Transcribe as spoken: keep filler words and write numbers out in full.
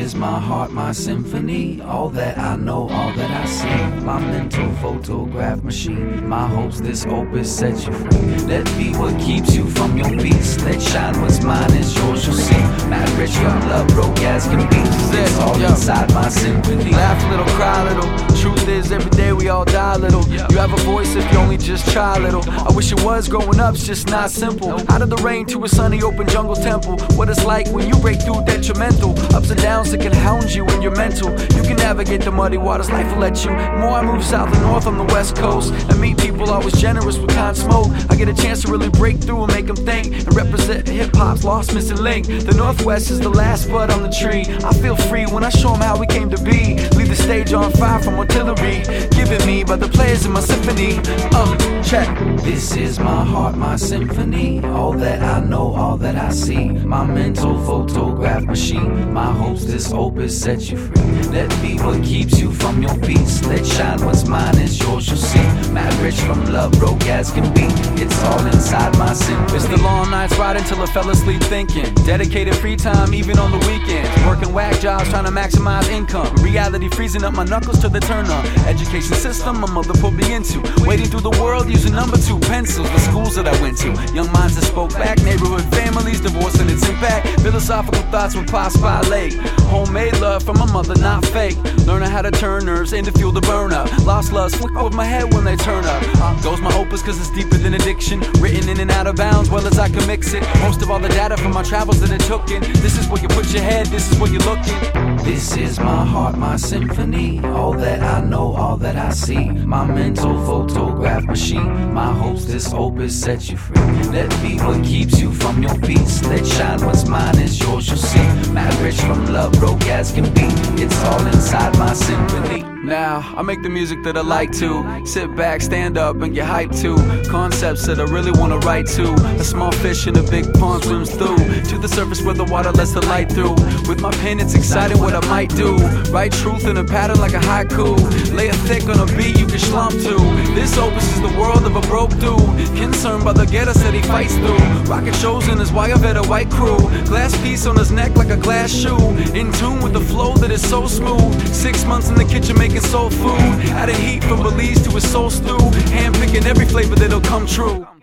is my heart, my symphony. All that I know, all that I see. My mental photograph machine. My hopes this opus sets you free. Let be what keeps you from your peace. Let shine what's mine is yours, you'll see. Mad rich from love, broke as can be. It's all inside my symphony. Laugh a little, cry a little. Truth is, every day we all die a little. You have a voice if you only just try a little. I wish it was, growing up's just not simple. Out of the rain to a sunny open jungle temple. What it's like when you break through detrimental ups and downs that can hound you when you're mental. You can navigate the muddy waters, life will let you. The more I move south and north on the west coast and meet people always generous with kind smoke, I get a chance to really break through and make them think and represent hip-hop's lost missing link. The Northwest is the last bud on the tree. I feel free when I show them how we came to be. Leave the stage on fire from artillery given me by the players in my symphony. Uh, check. This is my heart, my symphony. All that I know, all that I see. My mental photograph machine. My hopes this opus sets you free. Let be what keeps you from your peace. Let shine what's mine is yours, you'll see. Mad rich from love, broke as can be. It's all inside my symphony. It's the long nights riding till I fell asleep thinking. Dedicated free time even on the weekends. Working whack jobs trying to maximize income. Reality freezing up my knuckles till they turn on. Education system my mother put me into. Wading through the world using number two pencils. The schools that I went to. Young minds that spoke back. Neighborhood families, divorce and its impact. Philosophical thoughts with Pops by Lake. Homemade love from my mother, not fake. Learning how to turn nerves into fuel to burn up. Lost love, flick over my head when they turn up. Uh, goes my opus cause it's deeper than addiction. Written in and out of bounds, well as I can mix it. Most of all the data from my travels that it took in. This is where you put your head, this is where you're looking. This is my heart, my symphony. All that I know, all that I see. My mental photograph machine. My hopes this opus sets you free. Let be what keeps you from your peace. Let shine what's mine is yours, you'll see. Mad rich from love, broke as can be. It's all inside my symphony. Now, I make the music that I like to. Sit back, stand up, and get hyped to concepts that I really wanna write to. A small fish in a big pond swims through to the surface where the water lets the light through. With my pen, it's exciting what I might do. Write truth in a pattern like a haiku. Lay it thick on a beat you can slump to. This opus is the world of a broke dude, concerned by the ghetto that he fights through. Rocket shows in his wire vet, a white crew. Glass piece on his neck like a glass shoe. In tune with the flow that is so smooth. Six months in the kitchen making soul food. Adding heat from Belize to his soul stew. Hand picking every flavor that'll come true.